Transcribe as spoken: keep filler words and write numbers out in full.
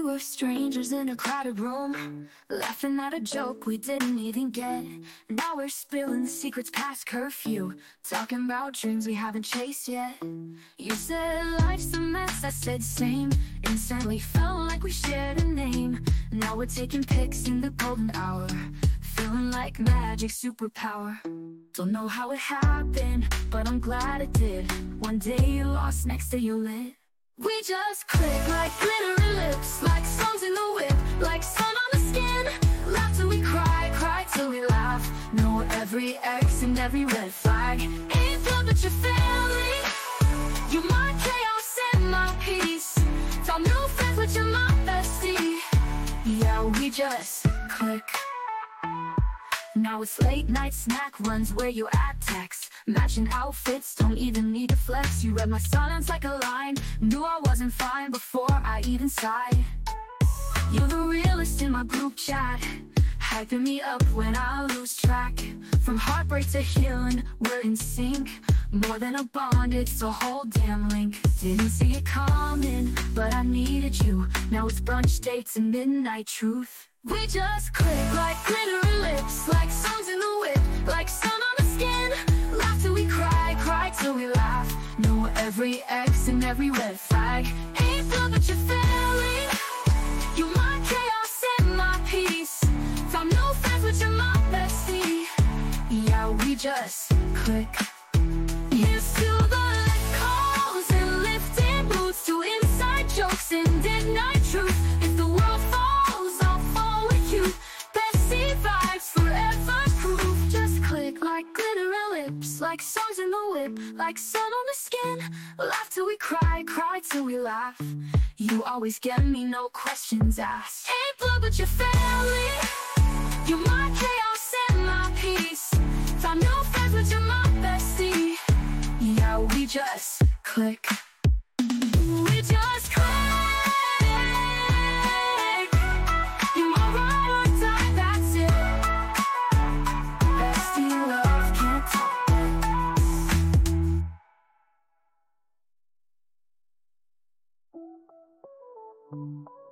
were strangers in a crowded room, laughing at a joke we didn't even get. Now we're spilling secrets past curfew, talking about dreams we haven't chased yet. You said life's a mess, I said same. Instantly felt like we shared a name. Now we're taking pics in the golden hour, feeling like magic superpower. Don't know how it happened, but I'm glad it did. One day you lost, next day you lit. We just click like glitter and lips, like songs in the whip, like sun on the skin. Laugh till we cry, cry till we laugh. Know every X and every red flag. Ain't blood but your family. You're my chaos and my peace. Found new friends but you're my bestie. Yeah, we just click. Now it's late night snack runs where you at text. Matching outfits, don't even need to flex. You read my silence like a line. Knew I wasn't fine before I even sighed. You're the realest in my group chat, hyping me up when I lose track. From heartbreak to healing, we're in sync. More than a bond, it's a whole damn link. Didn't see it coming, but I needed you. Now it's brunch dates and midnight truth. We just click like glitter and lips, like songs in the whip, like sun on the skin. Laugh till we cry, cry till we laugh. Know every X and every red flag. Ain't blood but your family. You're my chaos and my peace. Found new friends but you're my bestie. Yeah, we just click. Here's to the lit calls and lifted moods, to inside jokes and midnight truth. If the world falls, I'll fall with you. Bestie vibes forever proof. Just click like glitter and lips, like songs in the whip, like sun on the skin. Laugh till we cry, cry till we laugh. You always get me, no questions asked. Ain't blood but your family. You're my chaos and my peace. Found new friends but you're my bestie. Yeah, we just click. We just click. You're my ride or die, that's it. Bestie love can't top it.